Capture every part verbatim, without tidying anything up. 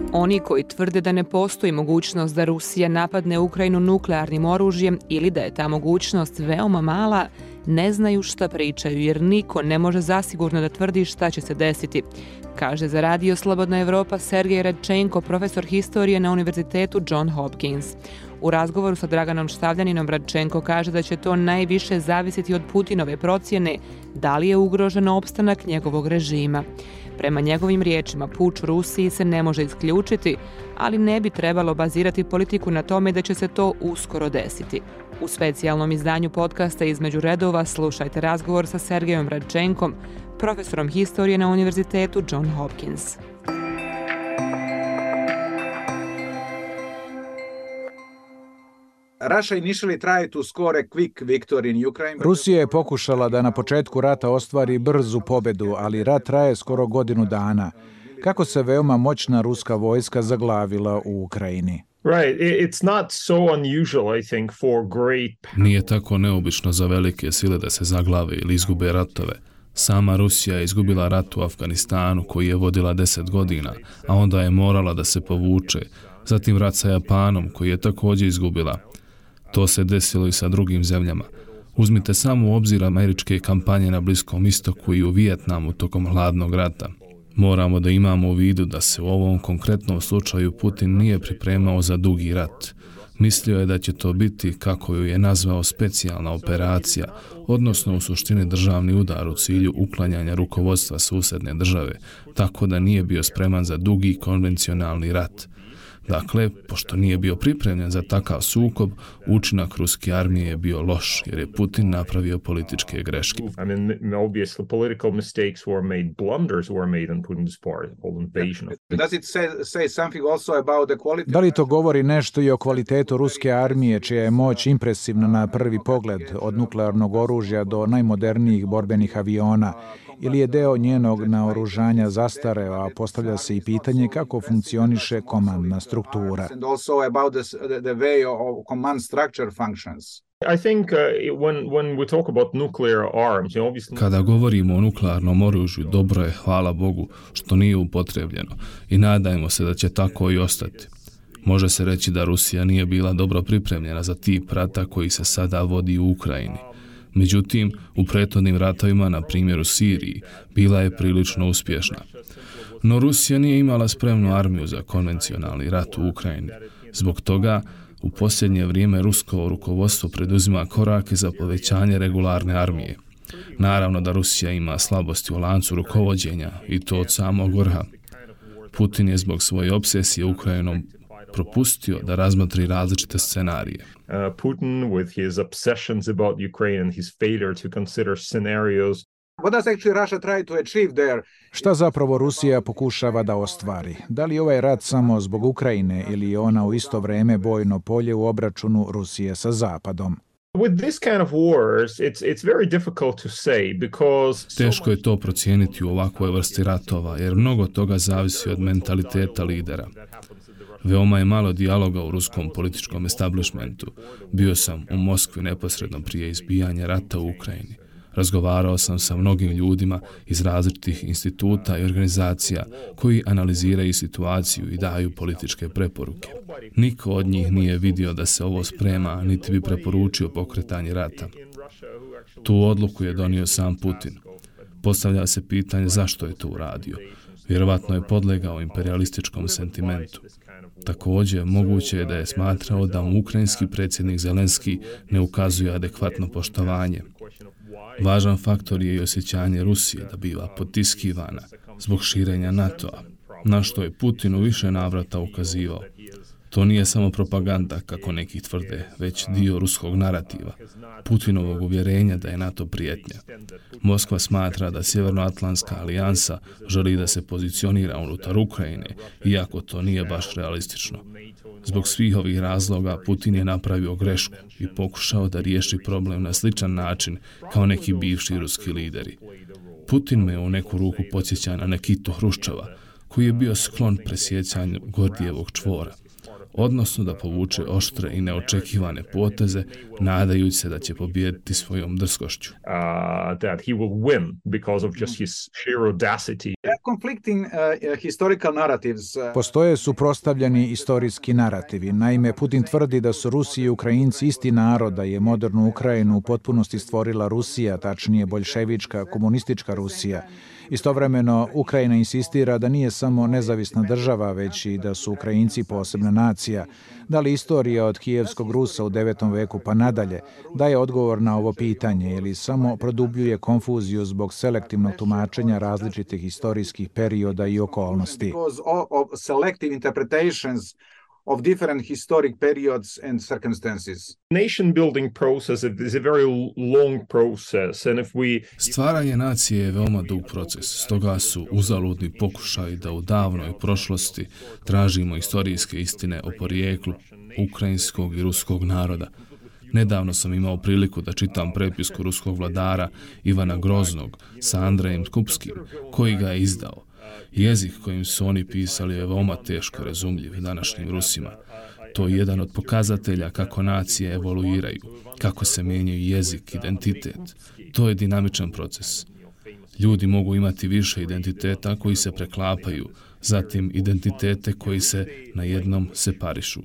Oni koji tvrde da ne postoji mogućnost da Rusija napadne Ukrajinu nuklearnim oružjem ili da je ta mogućnost veoma mala, ne znaju šta pričaju jer niko ne može zasigurno da tvrdi šta će se desiti, kaže za Radio Slobodna Evropa Sergej Radčenko, profesor historije na Univerzitetu John Hopkins. U razgovoru sa Draganom Štavljaninom Radčenko kaže da će to najviše zavisiti od Putinove procjene da li je ugrožen opstanak njegovog režima. Prema njegovim riječima, puč u Rusiji se ne može isključiti, ali ne bi trebalo bazirati politiku na tome da će se to uskoro desiti. U specijalnom izdanju podcasta Između redova slušajte razgovor sa Sergejom Radčenkom, profesorom historije na Univerzitetu John Hopkins. Rusija je pokušala da na početku rata ostvari brzu pobedu, ali rat traje skoro godinu dana. Kako se veoma moćna ruska vojska zaglavila u Ukrajini? Nije tako neobično za velike sile da se zaglave ili izgube ratove. Sama Rusija je izgubila rat u Afganistanu koji je vodila deset godina, a onda je morala da se povuče. Zatim rat sa Japanom koji je također izgubila. To se desilo i sa drugim zemljama. Uzmite samo u obzir američke kampanje na Bliskom istoku i u Vijetnamu tokom hladnog rata. Moramo da imamo u vidu da se u ovom konkretnom slučaju Putin nije pripremao za dugi rat. Mislio je da će to biti, kako ju je nazvao, specijalna operacija, odnosno u suštini državni udar u cilju uklanjanja rukovodstva susedne države, tako da nije bio spreman za dugi konvencionalni rat. Dakle, pošto nije bio pripremljen za takav sukob, učinak ruske armije je bio loš, jer je Putin napravio političke greške. Da li to govori nešto i o kvalitetu ruske armije, čija je moć impresivna na prvi pogled, od nuklearnog oružja do najmodernijih borbenih aviona, ili je deo njenog naoružanja zastareo, a postavlja se i pitanje kako funkcioniše komandna struktura. Kada govorimo o nuklearnom oružju, dobro je, hvala Bogu, što nije upotrebljeno i nadajmo se da će tako i ostati. Može se reći da Rusija nije bila dobro pripremljena za tip rata koji se sada vodi u Ukrajini. Međutim, u prethodnim ratovima, na primjer u Siriji, bila je prilično uspješna. No Rusija nije imala spremnu armiju za konvencionalni rat u Ukrajini. Zbog toga, u posljednje vrijeme rusko rukovodstvo preduzima korake za povećanje regularne armije. Naravno da Rusija ima slabosti u lancu rukovođenja i to od samog vrha. Putin je zbog svoje obsesije Ukrajinom propustio da razmotri različite scenarije. Uh, Putin with his obsessions about Ukraine and his failure to consider scenarios. What does actually Russia try to achieve there? Šta zapravo Rusija pokušava da ostvari? Da li ovaj rat samo zbog Ukrajine ili je ona u isto vrijeme bojno polje u obračunu Rusije sa Zapadom? With this kind of wars, it's it's very difficult to say because teško je to procijeniti u ovakvoj vrsti ratova, jer mnogo toga zavisi od mentaliteta lidera. Veoma je malo dijaloga u ruskom političkom establishmentu. Bio sam u Moskvi neposredno prije izbijanja rata u Ukrajini. Razgovarao sam sa mnogim ljudima iz različitih instituta i organizacija koji analiziraju situaciju i daju političke preporuke. Niko od njih nije vidio da se ovo sprema, niti bi preporučio pokretanje rata. Tu odluku je donio sam Putin. Postavlja se pitanje zašto je to uradio. Vjerovatno je podlegao imperialističkom sentimentu. Također, moguće je da je smatrao da mu ukrajinski predsjednik Zelenski ne ukazuje adekvatno poštovanje. Važan faktor je i osjećanje Rusije da biva potiskivana zbog širenja NATO-a, na što je Putin u više navrata ukazivao. To nije samo propaganda, kako neki tvrde, već dio ruskog narativa, Putinovog uvjerenja da je NATO prijetnja. Moskva smatra da Sjevernoatlantska alijansa želi da se pozicionira unutar Ukrajine, iako to nije baš realistično. Zbog svih ovih razloga Putin je napravio grešku i pokušao da riješi problem na sličan način kao neki bivši ruski lideri. Putin me u neku ruku podsjeća na Nikitu Hruščova, koji je bio sklon presjecanju Gordijevog čvora, odnosno da povuče oštre i neočekivane poteze, nadajući se da će pobijediti svojom drskošću. Uh, that he will win because of just his sheer audacity. Postoje suprotstavljeni istorijski narativi. Naime, Putin tvrdi da su Rusi i Ukrajinci isti narod, da je modernu Ukrajinu u potpunosti stvorila Rusija, tačnije boljševička, komunistička Rusija. Istovremeno, Ukrajina insistira da nije samo nezavisna država, već i da su Ukrajinci posebna nacija. Da li istorija od kijevskog Rusa u devetom veku pa nadalje daje odgovor na ovo pitanje ili samo produbljuje konfuziju zbog selektivnog tumačenja različitih historijskih perioda i okolnosti? Of different historic periods and circumstances. Nation building process is a very long process, and if we Stvaranje nacije je veoma dug proces, stoga su uzaludni pokušaji da u davnoj prošlosti tražimo istorijske istine o porijeklu ukrajinskog i ruskog naroda. Nedavno sam imao priliku da čitam prepisku ruskog vladara Ivana Groznog sa Andrejem Skupskim, koji ga je izdao. Jezik kojim su oni pisali je veoma teško razumljiv današnjim Rusima. To je jedan od pokazatelja kako nacije evoluiraju, kako se mijenjaju jezik, identitet. To je dinamičan proces. Ljudi mogu imati više identiteta koji se preklapaju, zatim identitete koji se na jednom separišu.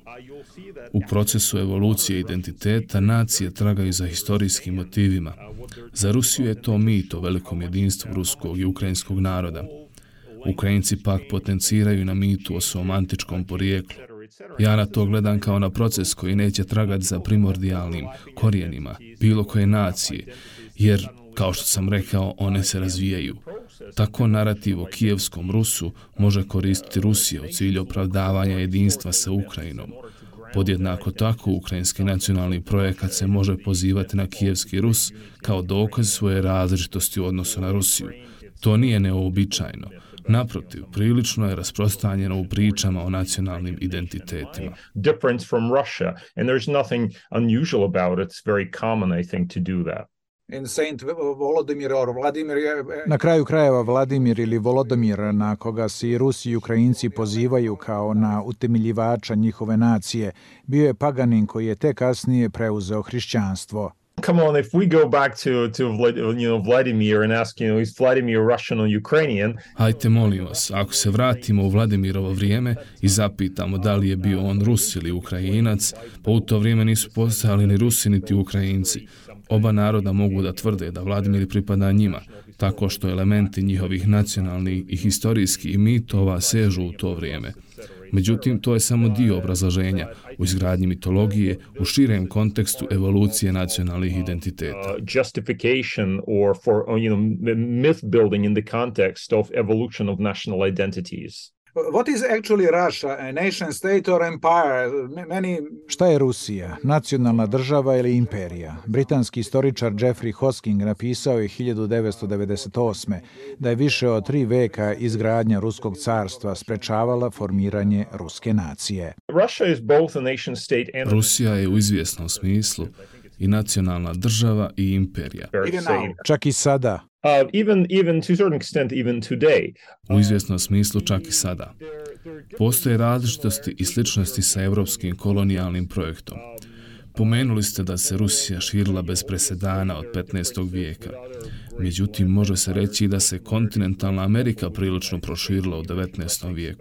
U procesu evolucije identiteta nacije tragaju za historijskim motivima. Za Rusiju je to mit o velikom jedinstvu ruskog i ukrajinskog naroda. Ukrajinci pak potenciraju na mitu o svom antičkom porijeklu. Ja na to gledam kao na proces koji neće tragati za primordijalnim korijenima bilo koje nacije, jer, kao što sam rekao, one se razvijaju. Tako narativ o kijevskom Rusu može koristiti Rusija u cilju opravdavanja jedinstva sa Ukrajinom. Podjednako tako, ukrajinski nacionalni projekat se može pozivati na kijevski Rus kao dokaz svoje različitosti u odnosu na Rusiju. To nije neuobičajeno. Naprotiv, prilično je rasprostranjeno u pričama o nacionalnim identitetima. Difference from Russia, and there's nothing unusual about it. It's very common, I think, to do that. In Saint Volodymyr or Vladimir. Na kraju krajeva Vladimir ili Volodomir, na koga se i Rusi i Ukrajinci pozivaju kao na utemeljivača njihove nacije, bio je paganin koji je tek kasnije preuzeo hrišćanstvo. Come on, if we go back to to you know Vladimir and ask, you know, is Vladimir Russian or Ukrainian? Hajte, molim vas, ako se vratimo u Vladimirovo vrijeme i zapitamo da li je bio on Rus ili Ukrajinac, pa u to vrijeme nisu postojali ni Rusi niti Ukrajinci. Oba naroda mogu da tvrde da Vladimir pripada njima, tako što elementi njihovih nacionalnih i historijskih mitova sežu u to vrijeme. Međutim, to je samo dio obrazloženja u izgradnji mitologije u širem kontekstu evolucije nacionalnih identiteta. Justification or for, you know, myth building in the context of evolution of national identities. What is actually Russia, a nation state or empire? Many... Šta je Rusija, nacionalna država ili imperija? Britanski istoričar Jeffrey Hosking napisao je hiljadu devetsto devedeset osme da je više od tri veka izgradnja ruskog carstva sprečavala formiranje ruske nacije. Russia is both a nation state and... Rusija je u izvjesnom smislu i nacionalna država i imperija. Čak i sada. Uh, even, even to a certain extent, even today. U izvjesnom smislu čak i sada. Postoje različitosti i sličnosti sa evropskim kolonijalnim projektom. Pomenuli ste da se Rusija širila bez presedana od petnaestog vijeka. Međutim, može se reći da se kontinentalna Amerika prilično proširila u devetnaestom vijeku.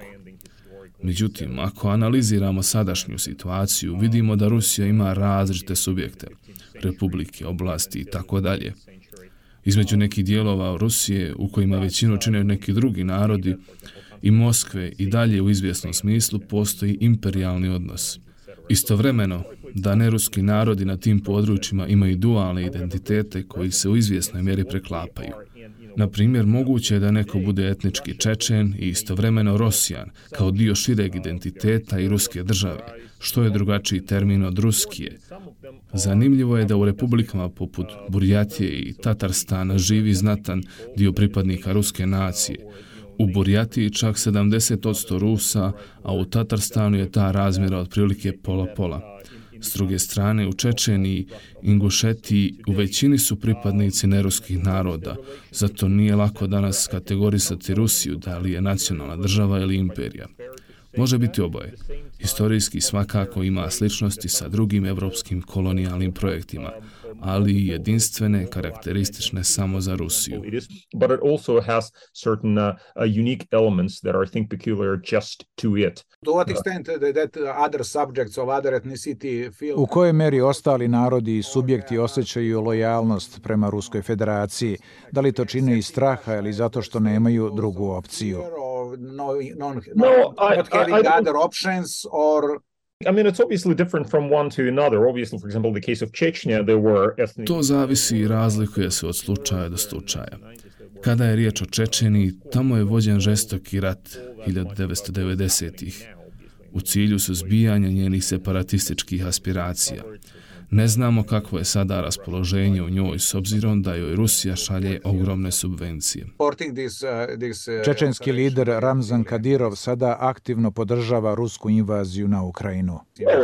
Međutim, ako analiziramo sadašnju situaciju, vidimo da Rusija ima različite subjekte, republike, oblasti i tako dalje. Između nekih dijelova Rusije, u kojima većinu čine neki drugi narodi, i Moskve i dalje u izvjesnom smislu postoji imperijalni odnos. Istovremeno, da neruski narodi na tim područjima imaju dualne identitete koji se u izvjesnoj mjeri preklapaju. Na primjer, moguće je da neko bude etnički Čečen i istovremeno Rosijan, kao dio šireg identiteta i ruske države, što je drugačiji termin od Ruskije. Zanimljivo je da u republikama poput Burjatije i Tatarstana živi znatan dio pripadnika ruske nacije. U Burjatiji čak sedamdeset posto Rusa, a u Tatarstanu je ta razmjera otprilike pola-pola. S druge strane, u Čečeniji, Ingušetiji u većini su pripadnici neruskih naroda, zato nije lako danas kategorisati Rusiju da li je nacionalna država ili imperija. Može biti oboje. Historijski svakako ima sličnosti sa drugim evropskim kolonijalnim projektima, ali i jedinstvene, karakteristične samo za Rusiju. But it also has certain uh, unique elements that are, I think, peculiar just to it. To what extent that other subjects of other ethnicity feel... U kojoj meri ostali narodi i subjekti osjećaju lojalnost prema Ruskoj federaciji? Da li to čine iz straha ili zato što nemaju drugu opciju? No, no, no, not having other options or... I mean, it's obviously different from one to another. Obviously, for example, the case of Chechnya, there were ethnic... To zavisi i razlikuje se od slučaja do slučaja. Kada je riječ o Čečeniji, tamo je vođen žestoki rat hiljadu devetsto devedesetih u cilju suzbijanja njenih separatističkih aspiracija. Ne znamo kakvo je sada raspoloženje u njoj s obzirom da joj Rusija šalje ogromne subvencije. Čečenski lider Ramzan Kadirov sada aktivno podržava rusku invaziju na Ukrajinu.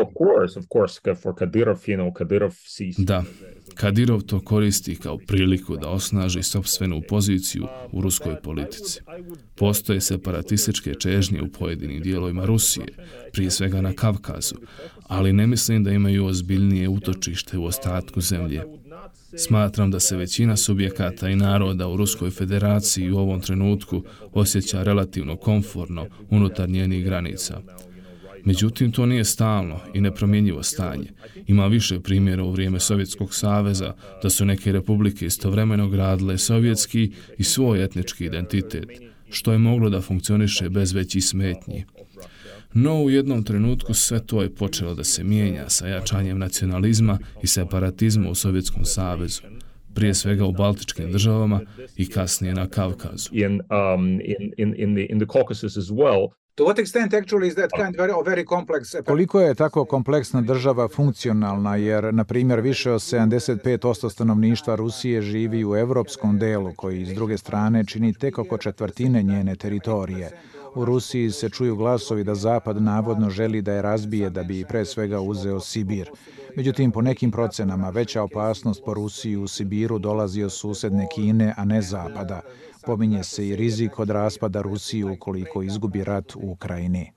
Da, Kadirov to koristi kao priliku da osnaži sopstvenu poziciju u ruskoj politici. Postoje separatističke čežnje u pojedinim dijelovima Rusije, prije svega na Kavkazu, ali ne mislim da imaju ozbiljnije utočište u ostatku zemlje. Smatram da se većina subjekata i naroda u Ruskoj federaciji u ovom trenutku osjeća relativno komforno unutar njenih granica. Međutim, to nije stalno i nepromjenjivo stanje. Ima više primjera u vrijeme Sovjetskog saveza da su neke republike istovremeno gradile sovjetski i svoj etnički identitet, što je moglo da funkcioniše bez većih smetnji. No, u jednom trenutku sve to je počelo da se mijenja sa jačanjem nacionalizma i separatizma u Sovjetskom savezu, prije svega u Baltičkim državama i kasnije na Kavkazu. In, um, in, in, in the, in the Caucasus as well. To what extent actually is that kind of very complex? Koliko je tako kompleksna država funkcionalna, jer, na primjer, više od sedamdeset pet posto stanovništva Rusije živi u evropskom delu, koji s druge strane čini tek oko četvrtine njene teritorije. U Rusiji se čuju glasovi da Zapad navodno želi da je razbije da bi pre svega uzeo Sibir. Međutim, po nekim procenama, veća opasnost po Rusiji u Sibiru dolazi od susedne Kine, a ne Zapada. Pominje se i rizik od raspada Rusije ukoliko izgubi rat u Ukrajini.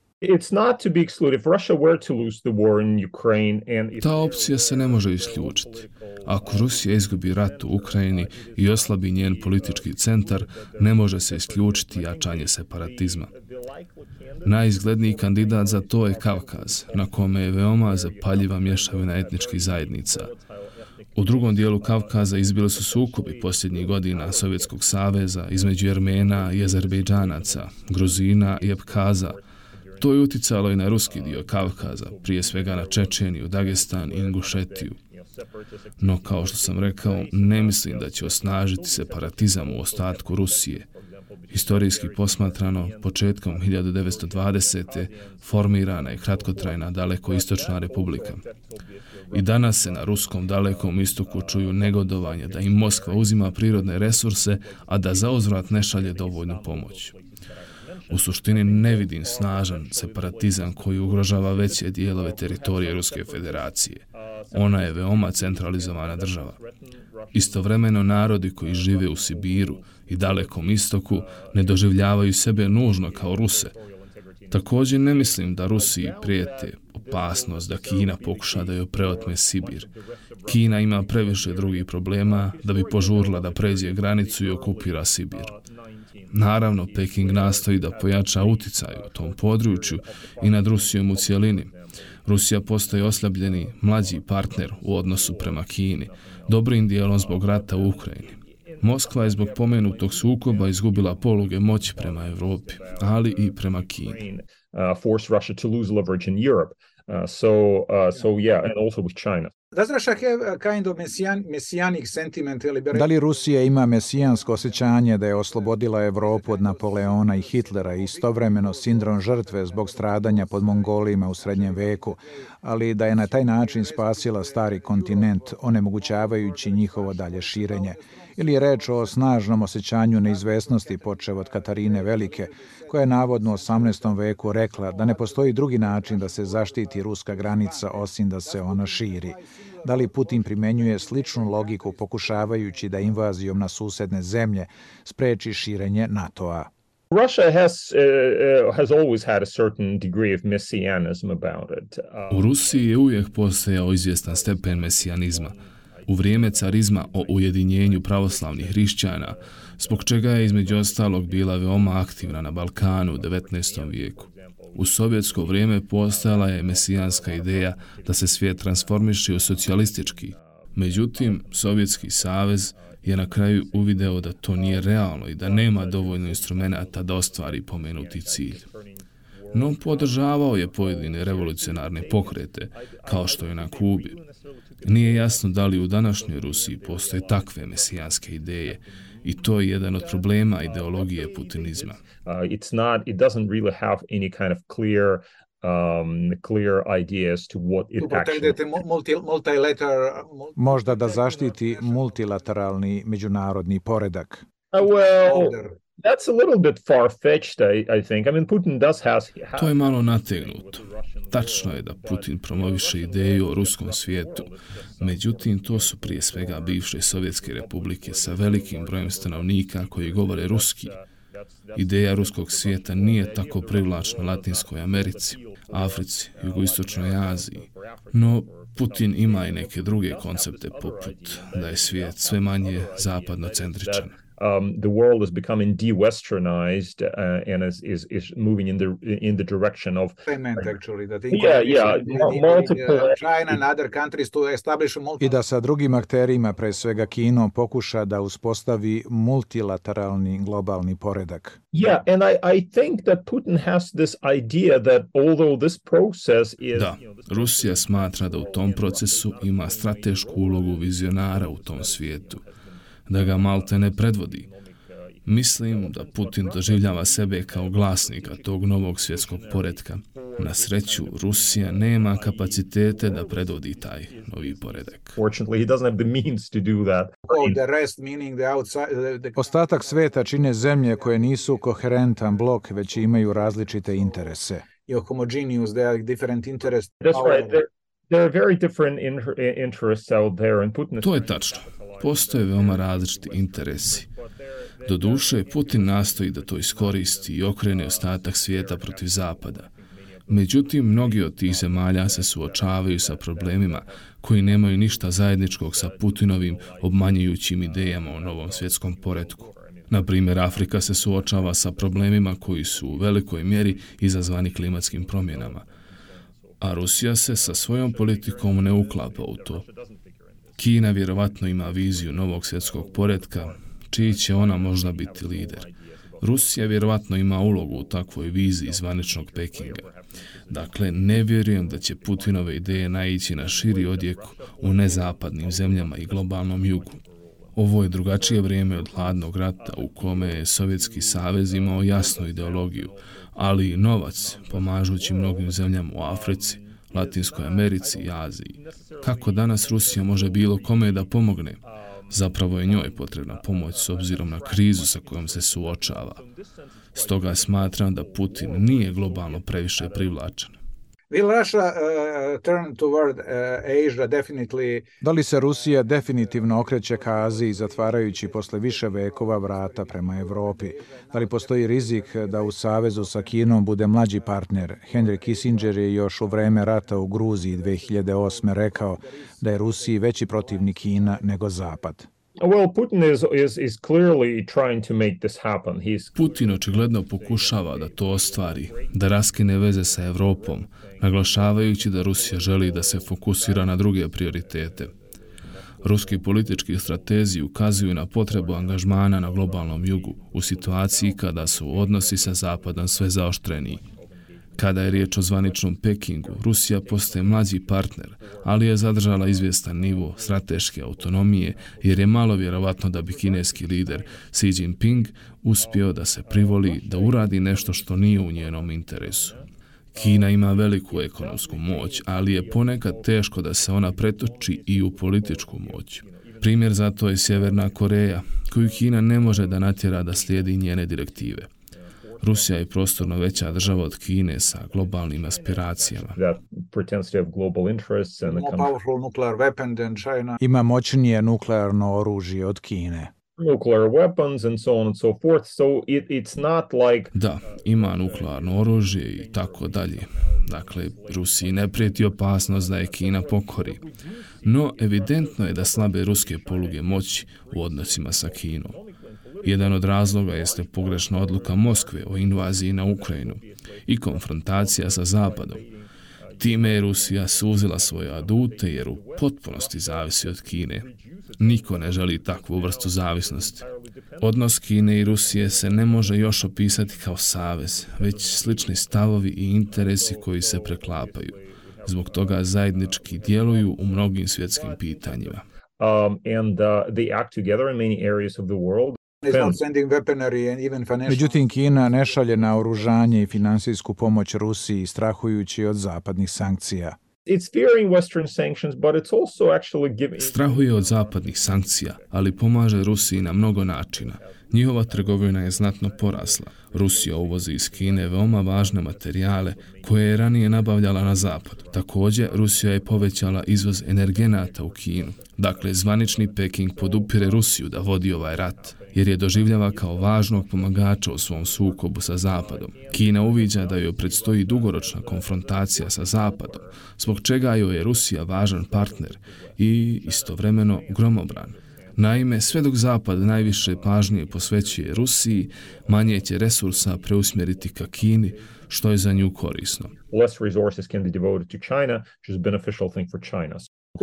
Ta opcija se ne može isključiti. Ako Rusija izgubi rat u Ukrajini i oslabi njen politički centar, ne može se isključiti jačanje separatizma. Najizgledniji kandidat za to je Kavkaz, na kome je veoma zapaljiva mješavina etničkih zajednica. U drugom dijelu Kavkaza izbili su sukobi posljednjih godina Sovjetskog saveza između Jermena i Azerbejdžanaca, Gruzina i Abkaza. To je uticalo i na ruski dio Kavkaza, prije svega na Čečeniju, Dagestan i Ingušetiju. No, kao što sam rekao, ne mislim da će osnažiti separatizam u ostatku Rusije. Historijski posmatrano, početkom hiljadu devetsto dvadesete formirana je kratkotrajna Dalekoistočna republika. I danas se na ruskom Dalekom istoku čuju negodovanje da im Moskva uzima prirodne resurse, a da zauzvrat ne šalje dovoljnu pomoć. U suštini ne vidim snažan separatizam koji ugrožava veće dijelove teritorije Ruske federacije. Ona je veoma centralizovana država. Istovremeno narodi koji žive u Sibiru i Dalekom istoku ne doživljavaju sebe nužno kao Ruse. Također ne mislim da Rusiji prijete opasnost da Kina pokuša da joj preotme Sibir. Kina ima previše drugih problema da bi požurila da pređe granicu i okupira Sibir. Naravno, Peking nastoji da pojača uticaj u tom području i nad Rusijom u cjelini. Rusija postaje oslabljeni mlađi partner u odnosu prema Kini, dobrim dijelom zbog rata u Ukrajini. Moskva je zbog pomenutog sukoba izgubila poluge moći prema Europi, ali i prema Kini. Da li Rusija ima mesijansko osjećanje da je oslobodila Europu od Napoleona i Hitlera i istovremeno sindrom žrtve zbog stradanja pod Mongolijima u srednjem veku, ali da je na taj način spasila stari kontinent, onemogućavajući njihovo dalje širenje? Ili je reč o snažnom osjećanju neizvesnosti počev od Katarine Velike, koja je navodno u osamnaestom veku rekla da ne postoji drugi način da se zaštiti ruska granica osim da se ona širi? Da li Putin primenjuje sličnu logiku pokušavajući da invazijom na susedne zemlje spreči širenje NATO-a? Russia has uh, has always had a certain degree of messianism about it. U Rusiji je uvijek postojao izvjestan stepen mesijanizma. U vrijeme carizma o ujedinjenju pravoslavnih hrišćana, zbog čega je između ostalog bila veoma aktivna na Balkanu u devetnaestom vijeku. U sovjetsko vrijeme postojala je mesijanska ideja da se svijet transformiše u socijalistički. Međutim, Sovjetski savez je na kraju uvideo da to nije realno i da nema dovoljno instrumenata da ostvari pomenuti cilj. No, podržavao je pojedine revolucionarne pokrete, kao što je na Kubi. Nije jasno da li u današnjoj Rusiji postoje takve mesijanske ideje, i to je jedan od problema ideologije putinizma. Uh, it's not, it doesn't really have any kind of clear Um, clear ideas to what it actually... multi, multilateral... Možda da zaštiti multilateralni međunarodni poredak. Uh, well, that's a little bit far-fetched, I, I think. I mean, Putin does has... To je malo nategnuto. Tačno je da Putin promoviše ideju o ruskom svijetu. Međutim, to su prije svega bivše sovjetske republike sa velikim brojem stanovnika koji govore ruski. Ideja ruskog svijeta nije tako privlačna Latinskoj Americi, Africi, Jugoistočnoj Aziji. No, Putin ima i neke druge koncepte poput da je svijet sve manje zapadnocentričan. Um, the world is becoming de-westernized uh, and is, is, is moving in the in the direction of actually that yeah, yeah, multiple China and other countries to establish a multi- I da sa drugim akterima, pre svega Kinom, pokuša da uspostavi multilateralni globalni poredak. Yeah, and I I think that Putin has this idea that although this process is Da, Rusija smatra da u tom procesu ima stratešku ulogu vizionara u tom svijetu, da ga malte ne predvodi. Mislim da Putin doživljava sebe kao glasnika tog novog svjetskog poretka. Na sreću, Rusija nema kapacitete da predvodi taj novi poredak. Ostatak sveta čine zemlje koje nisu koherentan blok, već imaju različite interese. To je tačno. Postoje veoma različiti interesi. Doduše, Putin nastoji da to iskoristi i okrene ostatak svijeta protiv Zapada. Međutim, mnogi od tih zemalja se suočavaju sa problemima koji nemaju ništa zajedničkog sa Putinovim obmanjujućim idejama o novom svjetskom poretku. Na primjer, Afrika se suočava sa problemima koji su u velikoj mjeri izazvani klimatskim promjenama, a Rusija se sa svojom politikom ne uklapa u to. Kina vjerovatno ima viziju novog svjetskog poretka, čiji će ona možda biti lider. Rusija vjerovatno ima ulogu u takvoj viziji zvaničnog Pekinga. Dakle, ne vjerujem da će Putinove ideje naići na širi odjek u nezapadnim zemljama i globalnom jugu. Ovo je drugačije vrijeme od hladnog rata u kome je Sovjetski savez imao jasnu ideologiju, ali i novac, pomažući mnogim zemljama u Africi, Latinskoj Americi i Aziji. Kako danas Rusija može bilo kome da pomogne? Zapravo je njoj potrebna pomoć s obzirom na krizu sa kojom se suočava. Stoga smatram da Putin nije globalno previše privlačan. Will Russia uh, turn toward uh, Asia definitely? Da li se Rusija definitivno okreće ka Aziji, zatvarajući posle više vekova vrata prema Evropi? Da li postoji rizik da u savezu sa Kinom bude mlađi partner? Henry Kissinger je još u vreme rata u Gruziji dve hiljade osme rekao da je Rusiji veći protivnik Kina nego Zapad. Well, Putin is, is, is clearly trying to make this happen. He's... Putin očigledno pokušava da to ostvari, da raskine veze sa Evropom, naglašavajući da Rusija želi da se fokusira na druge prioritete. Ruski politički stratezi ukazuju na potrebu angažmana na globalnom jugu u situaciji kada su odnosi sa Zapadom sve zaoštreniji. Kada je riječ o zvaničnom Pekingu, Rusija postaje mlađi partner, ali je zadržala izvjestan nivo strateške autonomije jer je malo vjerovatno da bi kineski lider Xi Jinping uspio da se privoli da uradi nešto što nije u njenom interesu. Kina ima veliku ekonomsku moć, ali je ponekad teško da se ona pretoči i u političku moć. Primjer za to je Sjeverna Koreja, koju Kina ne može da natjera da slijedi njene direktive. Rusija je prostorno veća država od Kine sa globalnim aspiracijama. Ima moćnije nuklearno oružje od Kine. nuclear weapons and so on and so forth. So it, it's not like... Da, ima nuklearno oružje i tako dalje. Dakle, Rusiji ne prijeti opasnost da je Kina pokori. No, evidentno je da slabe ruske poluge moći u odnosima sa Kinom. Jedan od razloga jeste pogrešna odluka Moskve o invaziji na Ukrajinu i konfrontacija sa Zapadom. Time je Rusija suzila svoje adute jer u potpunosti zavisi od Kine. Niko ne želi takvu vrstu zavisnosti. Odnos Kine i Rusije se ne može još opisati kao savez, već slični stavovi i interesi koji se preklapaju. Zbog toga zajednički djeluju u mnogim svjetskim pitanjima. Um, and uh, they act together in many areas of the world. Međutim, Kina ne šalje naoružanje i finansijsku pomoć Rusiji strahujući od zapadnih sankcija. Strahuje od zapadnih sankcija, ali pomaže Rusiji na mnogo načina. Njihova trgovina je znatno porasla. Rusija uvozi iz Kine veoma važne materijale koje je ranije nabavljala na zapad. Također, Rusija je povećala izvoz energenata u Kinu. Dakle, zvanični Peking podupire Rusiju da vodi ovaj rat, jer je doživljava kao važnog pomagača u svom sukobu sa Zapadom. Kina uviđa da joj predstoji dugoročna konfrontacija sa Zapadom, zbog čega joj je Rusija važan partner i istovremeno gromobran. Naime, sve dok Zapad najviše pažnje posvećuje Rusiji, manje će resursa preusmjeriti ka Kini, što je za nju korisno. Less resources can be devoted to China, which is a beneficial thing for China.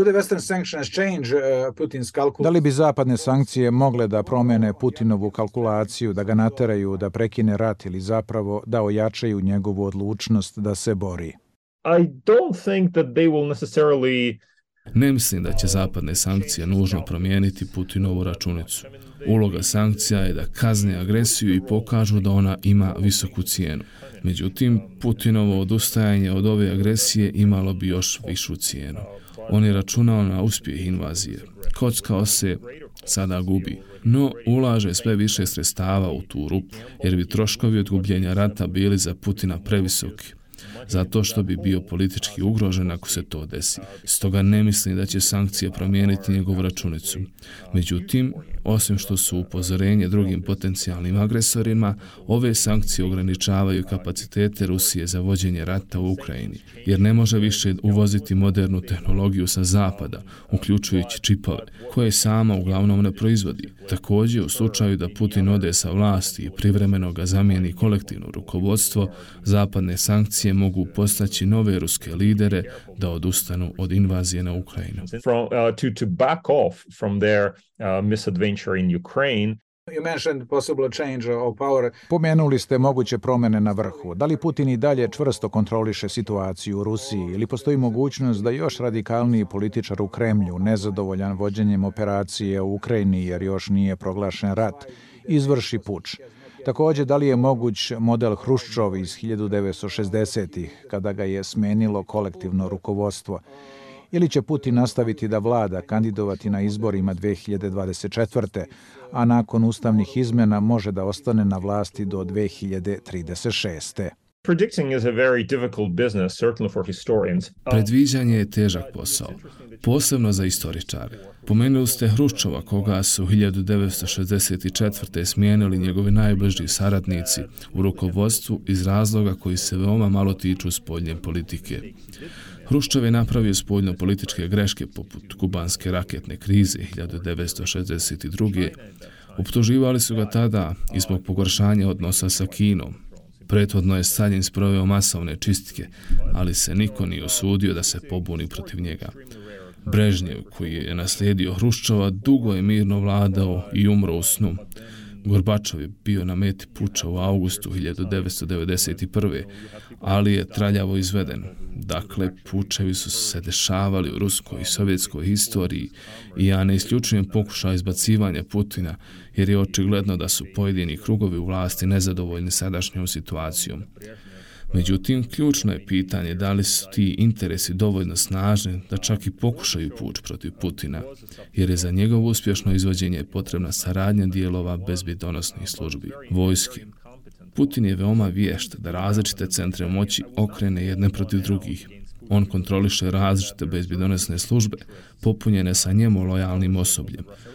Da li bi zapadne sankcije mogle da promene Putinovu kalkulaciju, da ga nateraju da prekine rat ili zapravo da ojačaju njegovu odlučnost da se bori? I don't think that they will necessarily... Ne mislim da će zapadne sankcije nužno promijeniti Putinovu računicu. Uloga sankcija je da kazne agresiju i pokažu da ona ima visoku cijenu. Međutim, Putinovo odustajanje od ove agresije imalo bi još višu cijenu. On je računao na uspjeh invazije. Kockao se, sada gubi. No, ulaže sve više sredstava u tu rupu, jer bi troškovi od gubljenja rata bili za Putina previsoki. Zato što bi bio politički ugrožen ako se to desi. Stoga ne mislim da će sankcije promijeniti njegovu računicu. Međutim, osim što su upozorenje drugim potencijalnim agresorima, ove sankcije ograničavaju kapacitete Rusije za vođenje rata u Ukrajini, jer ne može više uvoziti modernu tehnologiju sa zapada, uključujući čipove, koje sama uglavnom ne proizvodi. Također, u slučaju da Putin ode sa vlasti i privremeno ga zamijeni kolektivno rukovodstvo, zapadne sankcije mogu postaći nove ruske lidere da odustanu od invazije na Ukrajinu. From, uh, to, to back off from their uh, misadventure in Ukraine. You mentioned possible change of power. Pomenuli ste moguće promjene na vrhu. Da li Putin i dalje čvrsto kontroliše situaciju u Rusiji ili postoji mogućnost da još radikalniji političar u Kremlju, nezadovoljan vođenjem operacije u Ukrajini jer još nije proglašen rat, izvrši puč? Također, da li je moguć model Hruščov iz hiljadu devetsto šezdesetih, kada ga je smenilo kolektivno rukovodstvo? Ili će Putin nastaviti da vlada, kandidovati na izborima dve hiljade dvadeset četvrte, a nakon ustavnih izmjena može da ostane na vlasti do dve hiljade trideset šeste. Predicting is a very difficult business, certainly for historians. Predviđanje je težak posao, posebno za istoričare. Pomenuli ste Hruščova, koga su hiljadu devetsto šezdeset četvrte smijenili njegovi najbliži saradnici u rukovodstvu iz razloga koji se veoma malo tiču spoljne politike. Hruščov je napravio spoljno-političke greške poput kubanske raketne krize hiljadu devetsto šezdeset druge. Optuživali su ga tada i zbog pogoršanja odnosa sa Kinom. Prethodno je Staljin sproveo masovne čistke, ali se niko nije usudio da se pobuni protiv njega. Brežnjev, koji je naslijedio Hruščova, dugo je mirno vladao i umro u snu. Gorbačov je bio na meti puča u avgustu hiljadu devetsto devedeset prve, ali je traljavo izveden. Dakle, pučevi su se dešavali u ruskoj i sovjetskoj historiji i ja ne isključujem pokušaj izbacivanja Putina, jer je očigledno da su pojedini krugovi u vlasti nezadovoljni sadašnjom situacijom. Međutim, ključno je pitanje da li su ti interesi dovoljno snažni da čak i pokušaju puč protiv Putina, jer je za njegovo uspješno izvođenje potrebna saradnja dijelova bezbjedonosnih službi, vojske. Putin je veoma vješt da različite centre moći okrene jedne protiv drugih. On kontroliše različite bezbjedonosne službe, popunjene sa njemu lojalnim osobljem.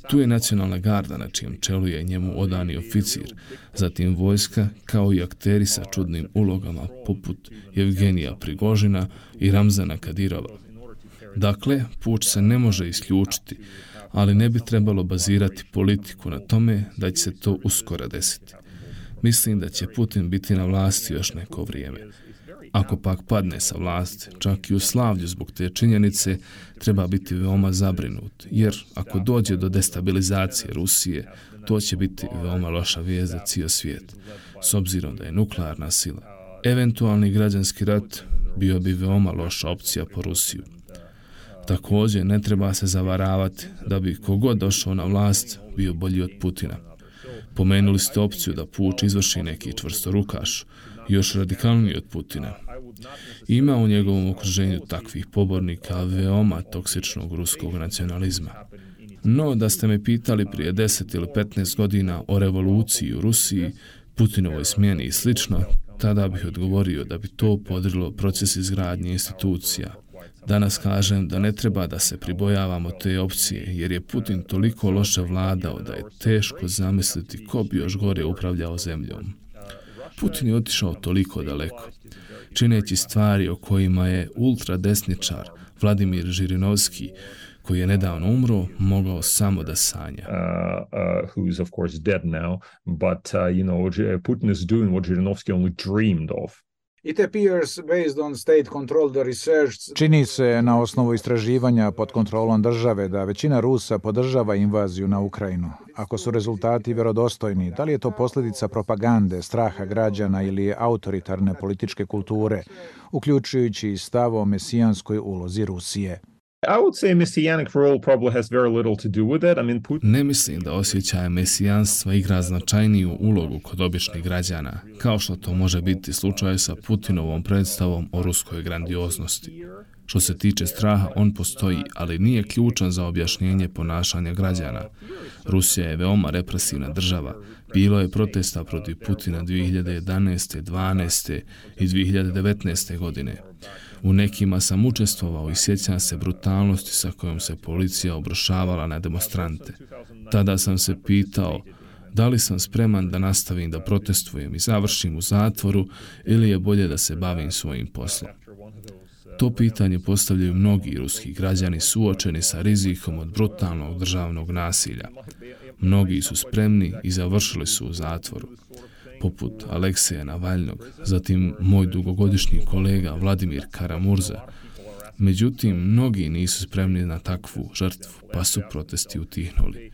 Tu je nacionalna garda na čijem čelu je njemu odani oficir, zatim vojska kao i akteri sa čudnim ulogama poput Evgenija Prigožina i Ramzana Kadirova. Dakle, puč se ne može isključiti, ali ne bi trebalo bazirati politiku na tome da će se to uskoro desiti. Mislim da će Putin biti na vlasti još neko vrijeme. Ako pak padne sa vlasti, čak i u slavlju zbog te činjenice, treba biti veoma zabrinut, jer ako dođe do destabilizacije Rusije, to će biti veoma loša vijest za cijel svijet, s obzirom da je nuklearna sila. Eventualni građanski rat bio bi veoma loša opcija po Rusiju. Također, ne treba se zavaravati da bi kogod došao na vlast bio bolji od Putina. Pomenuli ste opciju da puč izvrši neki čvrstorukaš, još radikalniji od Putina. Ima u njegovom okruženju takvih pobornika veoma toksičnog ruskog nacionalizma. No, da ste me pitali prije deset ili petnaest godina o revoluciji u Rusiji, Putinovoj smjeni i slično, tada bih odgovorio da bi to podrilo proces izgradnje institucija. Danas kažem da ne treba da se pribojavamo te opcije, jer je Putin toliko loše vladao da je teško zamisliti ko bi još gore upravljao zemljom. Putin je otišao toliko daleko, čineći stvari o kojima je ultradesničar Vladimir Žirinovski, koji je nedavno umro, mogao samo da sanja. Uh, uh, who is of course dead now, but uh, you know, Putin is doing what Žirinovski only dreamed of. It appears based on state controlled research. Čini se na osnovu istraživanja pod kontrolom države da većina Rusa podržava invaziju na Ukrajinu. Ako su rezultati vjerodostojni, da li je to posljedica propagande, straha građana ili autoritarne političke kulture, uključujući i stav o mesijanskoj ulozi Rusije? I would say messianic role probably has very little to do with it. I mean, Putin... Ne mislim da osjećaj mesijanstva igra značajniju ulogu kod običnih građana, kao što to može biti slučaj sa Putinovom predstavom o ruskoj grandioznosti. Što se tiče straha, on postoji, ali nije ključan za objašnjenje ponašanja građana. Rusija je veoma represivna država. Bilo je protesta protiv Putina dvije hiljade jedanaeste, dvanaeste i dvije hiljade devetnaeste. godine. U nekima sam učestvovao i sjećam se brutalnosti sa kojom se policija obrušavala na demonstrante. Tada sam se pitao da li sam spreman da nastavim da protestujem i završim u zatvoru ili je bolje da se bavim svojim poslom. To pitanje postavljaju mnogi ruski građani suočeni sa rizikom od brutalnog državnog nasilja. Mnogi su spremni i završili su u zatvoru, poput Alekseja Navalnog, zatim moj dugogodišnji kolega Vladimir Karamurza. Međutim, mnogi nisu spremni na takvu žrtvu, pa su protesti utihnuli.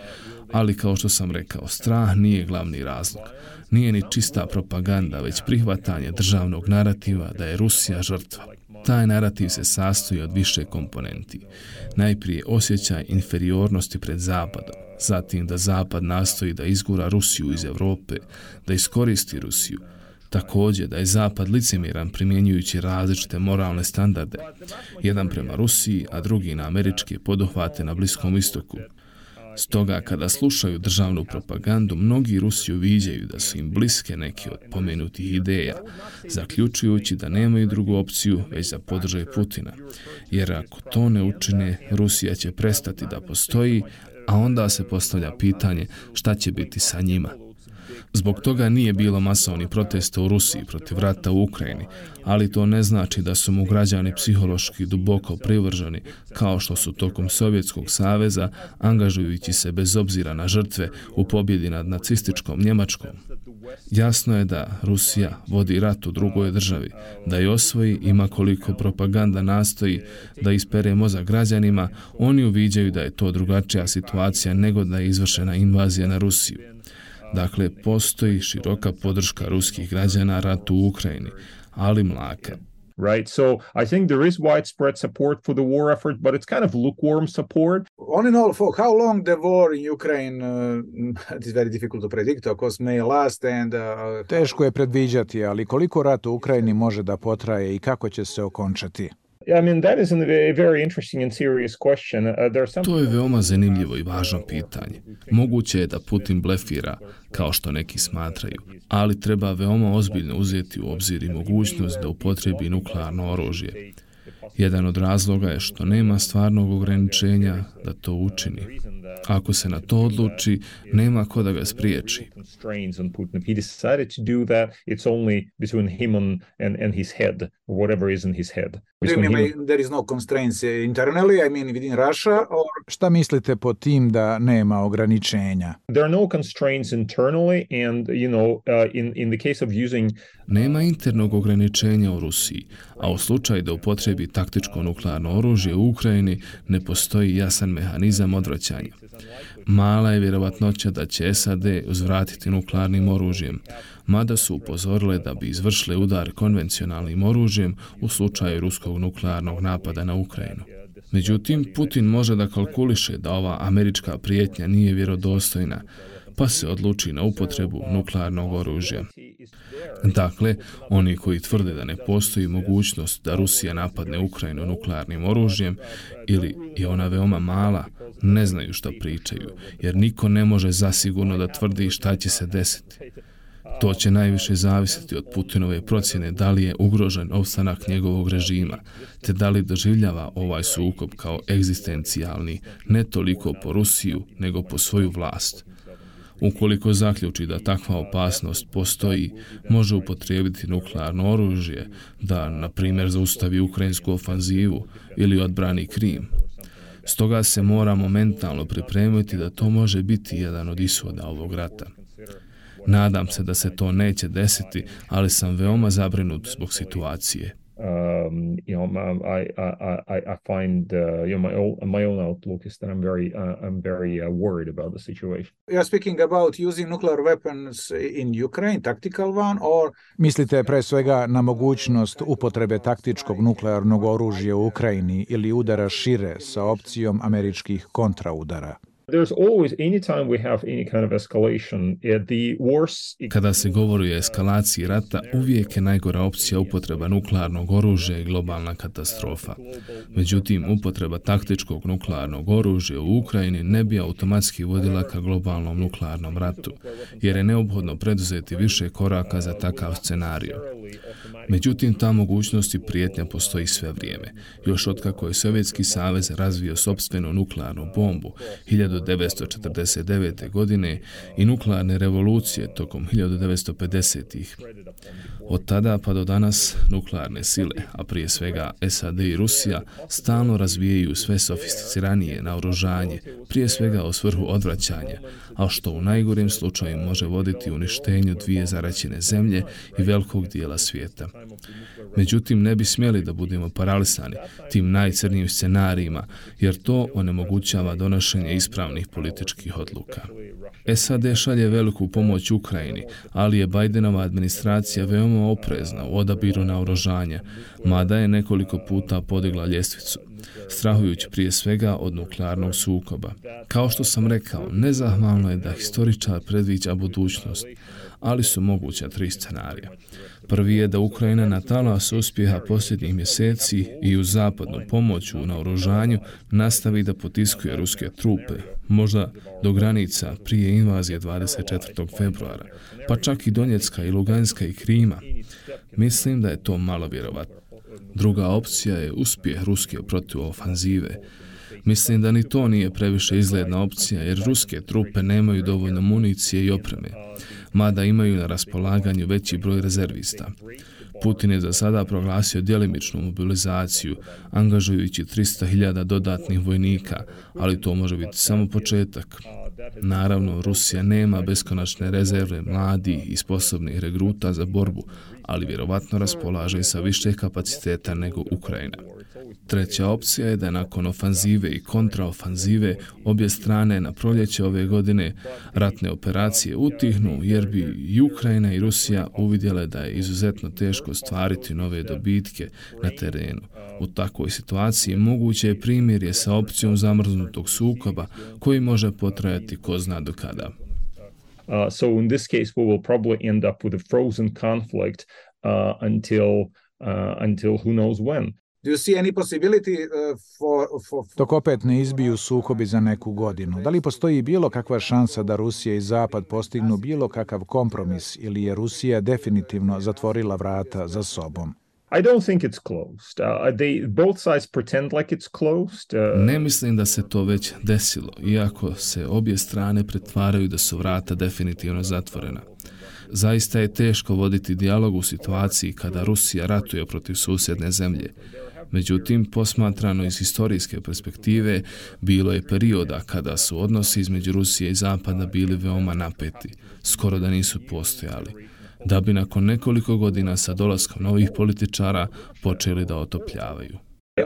Ali kao što sam rekao, strah nije glavni razlog. Nije ni čista propaganda, već prihvatanje državnog narativa da je Rusija žrtva. Taj narativ se sastoji od više komponenti. Najprije osjećaj inferiornosti pred Zapadom, zatim da Zapad nastoji da izgura Rusiju iz Europe, da iskoristi Rusiju. Također da je Zapad licemjeran primjenjujući različite moralne standarde, jedan prema Rusiji, a drugi na američke poduhvate na Bliskom istoku. Stoga, kada slušaju državnu propagandu, mnogi Rusi uviđaju da su im bliske neke od pomenutih ideja, zaključujući da nemaju drugu opciju već da podrže Putina. Jer ako to ne učine, Rusija će prestati da postoji, a onda se postavlja pitanje šta će biti sa njima. Zbog toga nije bilo masovnih protesta u Rusiji protiv rata u Ukrajini, ali to ne znači da su mu građani psihološki duboko privrženi, kao što su tokom Sovjetskog saveza, angažujući se bez obzira na žrtve u pobjedi nad nacističkom Njemačkom. Jasno je da Rusija vodi rat u drugoj državi, da je osvoji, ima koliko propaganda nastoji da ispere mozak građanima, oni uviđaju da je to drugačija situacija nego da je izvršena invazija na Rusiju. Dakle, postoji široka podrška ruskih građana ratu u Ukrajini, ali mlaka. Right, so I think there is widespread support for the war effort, but it's kind of lukewarm support. All in all, for how long the war in Ukraine, uh, it is very difficult to predict, of course, may last and... Uh, Teško je predviđati, ali koliko rat u Ukrajini može da potraje i kako će se okončati? I mean, that is a very interesting and serious question. Uh, there's some... To je veoma zanimljivo i važno pitanje. Moguće je da Putin blefira, kao što neki smatraju, ali treba veoma ozbiljno uzeti u obzir i mogućnost da upotrebi nuklearno oružje. Jedan od razloga je što nema stvarnog ograničenja da to učini. Ako se na to odluči, nema ko da ga spriječi. Šta mislite po tim da nema ograničenja? Nema internog ograničenja u Rusiji, a u slučaju da upotrebi taktičko nuklearno oružje u Ukrajini ne postoji jasan mehanizam odvraćanja. Mala je vjerovatnoća da će S A D uzvratiti nuklearnim oružjem, mada su upozorile da bi izvršile udar konvencionalnim oružjem u slučaju ruskog nuklearnog napada na Ukrajinu. Međutim, Putin može da kalkuliše da ova američka prijetnja nije vjerodostojna, pa se odluči na upotrebu nuklearnog oružja. Dakle, oni koji tvrde da ne postoji mogućnost da Rusija napadne Ukrajinu nuklearnim oružjem ili je ona veoma mala, ne znaju šta pričaju, jer niko ne može zasigurno da tvrdi šta će se desiti. To će najviše zavisiti od Putinove procjene da li je ugrožen opstanak njegovog režima, te da li doživljava ovaj sukob kao egzistencijalni, ne toliko po Rusiju, nego po svoju vlast. Ukoliko zaključi da takva opasnost postoji, može upotrijebiti nuklearno oružje da, na primjer, zaustavi ukrajinsku ofanzivu ili odbrani Krim. Stoga se mora momentalno pripremiti da to može biti jedan od ishoda ovog rata. Nadam se da se to neće desiti, ali sam veoma zabrinut zbog situacije. Um, you know, I, I, I find, uh, you know, my own, my own outlook is that I'm very, uh, I'm very uh, worried about the situation. You are speaking about using nuclear weapons in Ukraine, tactical one, or... Mislite pre svega na mogućnost upotrebe taktičkog nuklearnog oružja u Ukrajini ili udara šire sa opcijom američkih kontraudara? There's always, anytime we have any kind of escalation, the worst... Kada se govori o eskalaciji rata, uvijek je najgora opcija upotreba nuklearnog oružja i globalna katastrofa. Međutim, upotreba taktičkog nuklearnog oružja u Ukrajini ne bi automatski vodila ka globalnom nuklearnom ratu, jer je neophodno preduzeti više koraka za takav scenarij. Međutim, ta mogućnost i prijetnja postoji sve vrijeme. Još otkako je Sovjetski savez razvio sopstvenu nuklearnu bombu hiljadu devetsto četrdeset devete. godine i nuklearne revolucije tokom hiljadu devetsto pedesetih. Od tada pa do danas nuklearne sile, a prije svega S A D i Rusija, stalno razvijaju sve sofisticiranije naoružanje, prije svega u svrhu odvraćanja, a što u najgorim slučaju može voditi uništenju dvije zaraćene zemlje i velikog dijela svijeta. Međutim, ne bi smjeli da budemo paralisani tim najcrnijim scenarijima, jer to onemogućava donošenje ispravnih političkih odluka. S A D šalje veliku pomoć Ukrajini, ali je Bidenova administracija veoma oprezna u odabiru naoružanja, mada je nekoliko puta podigla ljestvicu, strahujući prije svega od nuklearnog sukoba. Kao što sam rekao, nezahvalno je da historičar predviđa budućnost, ali su moguća tri scenarija. Prvi je da Ukrajina na talas uspjeha posljednjih mjeseci i uz zapadnu pomoć u naoružanju nastavi da potiskuje ruske trupe, možda do granica prije invazije dvadeset četvrtog februara, pa čak i Donjecka i Luganska i Krima. Mislim da je to malo vjerovatno. Druga opcija je uspjeh ruske protivofanzive. Mislim da ni to nije previše izgledna opcija, jer ruske trupe nemaju dovoljno municije i opreme, mada imaju na raspolaganju veći broj rezervista. Putin je za sada proglasio djelimičnu mobilizaciju, angažujući tristo hiljada dodatnih vojnika, ali to može biti samo početak. Naravno, Rusija nema beskonačne rezerve mladih i sposobnih regruta za borbu, ali vjerovatno raspolaže sa više kapaciteta nego Ukrajina. Treća opcija je da nakon ofanzive i kontraofanzive obje strane na proljeće ove godine ratne operacije utihnu, jer bi i Ukrajina i Rusija uvidjele da je izuzetno teško stvariti nove dobitke na terenu. U takvoj situaciji moguće je primirje sa opcijom zamrznutog sukoba koji može potrajati ko zna do kada. Uh, so in this case we will probably end up with a frozen conflict uh, until uh, until who knows when. Do you see any possibility uh, for, for, for... Dok opet ne izbiju sukobi za neku godinu, da li postoji bilo kakva šansa da Rusija i Zapad postignu bilo kakav kompromis ili je Rusija definitivno zatvorila vrata za sobom? I don't think it's closed. Uh, they both sides pretend like it's closed. Uh... Ne mislim da se to već desilo, iako se obje strane pretvaraju da su vrata definitivno zatvorena. Zaista je teško voditi dijalog u situaciji kada Rusija ratuje protiv susjedne zemlje. Međutim, posmatrano iz historijske perspektive, bilo je perioda kada su odnosi između Rusije i Zapada bili veoma napeti, skoro da nisu postojali, da bi nakon nekoliko godina sa dolaskom novih političara počeli da otopljavaju.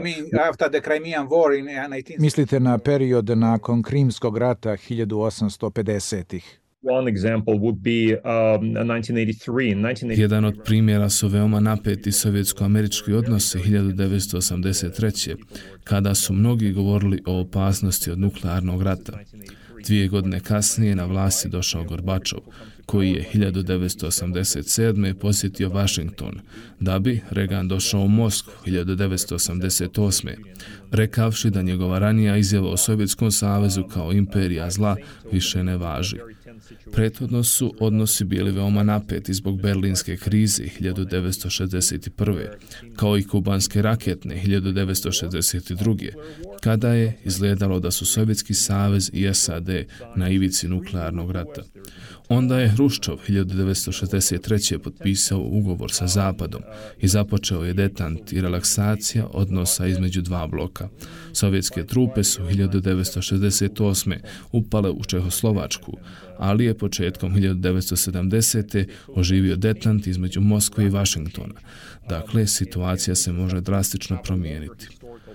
Mislite na period nakon Krimskog rata hiljadu osamsto pedesetih. One example would be um, nineteen eighty-three. nineteen eighty-three. Jedan od primjera su veoma napeti sovjetsko-američki odnosi hiljadu devetsto osamdeset treće. kada su mnogi govorili o opasnosti od nuklearnog rata. Dvije godine kasnije na vlasti došao Gorbačov, koji je hiljadu devetsto osamdeset sedme posjetio Washington, da bi Reagan došao u Moskvu hiljadu devetsto osamdeset osme, rekavši da njegova ranija izjava o Sovjetskom savezu kao imperija zla više ne važi. Prethodno su odnosi bili veoma napeti zbog berlinske krize hiljadu devetsto šezdeset prve, kao i kubanske raketne hiljadu devetsto šezdeset druge, kada je izgledalo da su Sovjetski savez i S A D na ivici nuklearnog rata. Onda je Hruščov hiljadu devetsto šezdeset treće potpisao ugovor sa Zapadom i započeo je detant i relaksacija odnosa između dva bloka. Sovjetske trupe su hiljadu devetsto šezdeset osme upale u Čehoslovačku, ali je početkom hiljadu devetsto sedamdesete oživio detant između Moskve i Vašingtona. Dakle, situacija se može drastično promijeniti.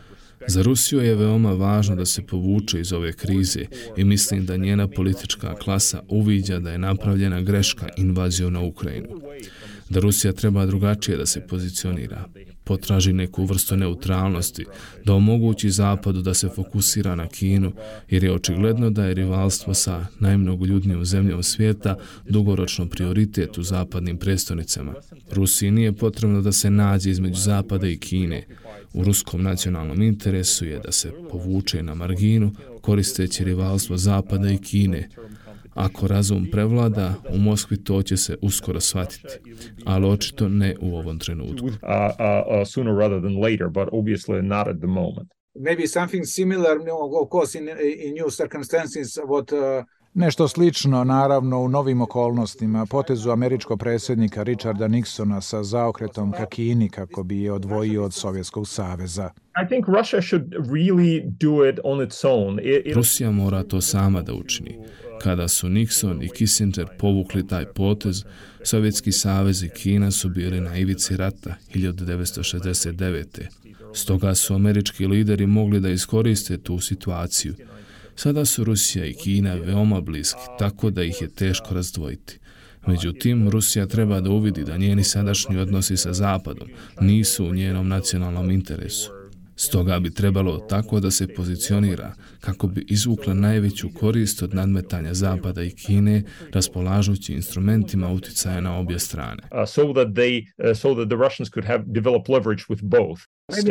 Za Rusiju je veoma važno da se povuče iz ove krize i mislim da njena politička klasa uviđa da je napravljena greška invazijom na Ukrajinu. Da Rusija treba drugačije da se pozicionira, potraži neku vrstu neutralnosti, da omogući Zapadu da se fokusira na Kinu, jer je očigledno da je rivalstvo sa najmnogoljudnijom zemljom svijeta dugoročno prioritet u zapadnim prestolnicama. Rusiji nije potrebno da se nađe između Zapada i Kine. U ruskom nacionalnom interesu je da se povuče na marginu koristeći rivalstvo Zapada i Kine. Ako razum prevlada, u Moskvi to će se uskoro shvatiti, ali očito ne u ovom trenutku. Uh, uh, uh, sooner rather than later, but obviously not at the moment. Maybe something similar, of course, in, in new circumstances, what... Uh... Nešto slično, naravno, u novim okolnostima, potezu američkog predsjednika Richarda Nixona sa zaokretom ka Kini kako bi je odvojio od Sovjetskog saveza. I think Russia should really do it on its own. It, it... Rusija mora to sama da učini. Kada su Nixon i Kissinger povukli taj potez, Sovjetski savez i Kina su bili na ivici rata hiljadu devetsto šezdeset devete. Stoga su američki lideri mogli da iskoriste tu situaciju. Sada su Rusija i Kina veoma bliski, tako da ih je teško razdvojiti. Međutim, Rusija treba da uvidi da njeni sadašnji odnosi sa Zapadom nisu u njenom nacionalnom interesu. Stoga bi trebalo tako da se pozicionira kako bi izvukla najveću korist od nadmetanja Zapada i Kine, raspolažući instrumentima uticaja na obje strane. Uh, so that they, uh, so that the Russians could have developed leverage with both.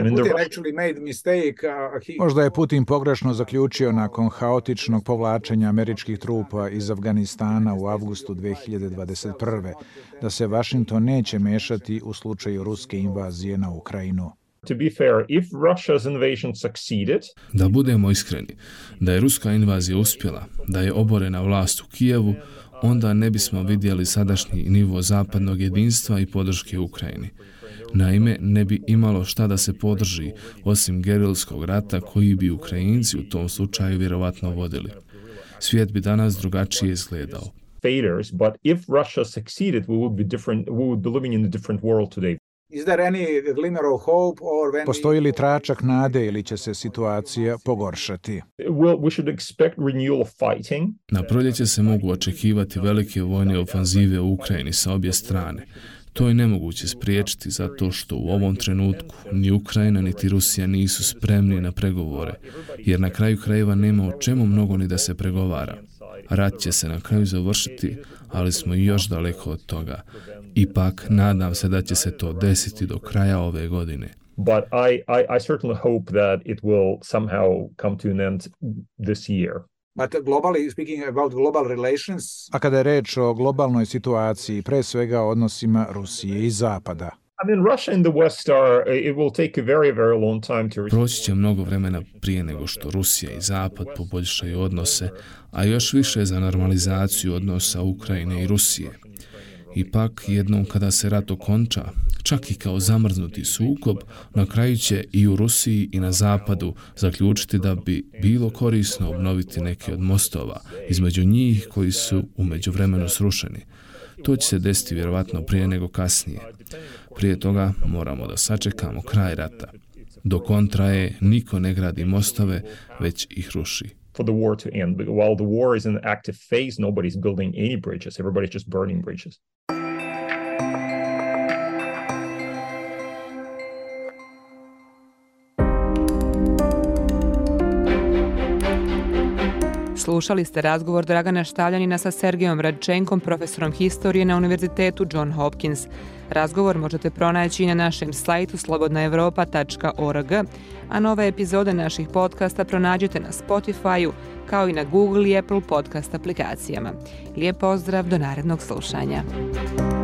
Možda je Putin pogrešno zaključio nakon haotičnog povlačenja američkih trupa iz Afganistana u avgustu dve hiljade dvadeset prve da se Washington neće mešati u slučaju ruske invazije na Ukrajinu. To be fair, if Russia's invasion succeeded, da budemo iskreni, da je ruska invazija uspjela, da je oborena vlast u Kijevu, onda ne bismo vidjeli sadašnji nivo zapadnog jedinstva i podrške Ukrajini. Naime, ne bi imalo šta da se podrži osim gerilskog rata koji bi Ukrajinci u tom slučaju vjerovatno vodili. Svijet bi danas drugačije izgledao. But if Russia succeeded, we would be different. We would be living in a different world today. Is there any glimmer of hope or when Postoji li tračak nade ili će se situacija pogoršati? Well, we should expect renewal of fighting. Na proljeće se mogu očekivati velike vojne ofanzive u Ukrajini sa obje strane. To je nemoguće spriječiti zato što u ovom trenutku ni Ukrajina niti Rusija nisu spremni na pregovore, jer na kraju krajeva nema o čemu mnogo ni da se pregovara. Rat će se na kraju završiti, ali smo još daleko od toga. Ipak, nadam se da će se to desiti do kraja ove godine. But I, I, I certainly hope that it will somehow come to an end this year. But globally, speaking about global relations... A kada je reč o globalnoj situaciji, pre svega o odnosima Rusije i Zapada. I Proći će mnogo vremena prije nego što Rusija i Zapad poboljšaju odnose, a još više za normalizaciju odnosa Ukrajine i Rusije. Ipak, jednom kada se rat okonča, čak i kao zamrznuti sukob, na kraju će i u Rusiji i na Zapadu zaključiti da bi bilo korisno obnoviti neke od mostova između njih koji su u međuvremenu srušeni. To će se desiti vjerovatno prije nego kasnije. Prije toga moramo da sačekamo kraj rata. Dok on traje, niko ne gradi mostove, već ih ruši. For the war to end. While the war is in an active phase, nobody's building any bridges. Everybody's just burning bridges. Slušali ste razgovor Dragana Štavljanina sa Sergejom Radčenkom, profesorom historije na Univerzitetu John Hopkins. Razgovor možete pronaći na našem sajtu slobodna evropa tačka org, a nove epizode naših podcasta pronađete na Spotify-u, kao i na Google i Apple podcast aplikacijama. Lijep pozdrav, do narednog slušanja.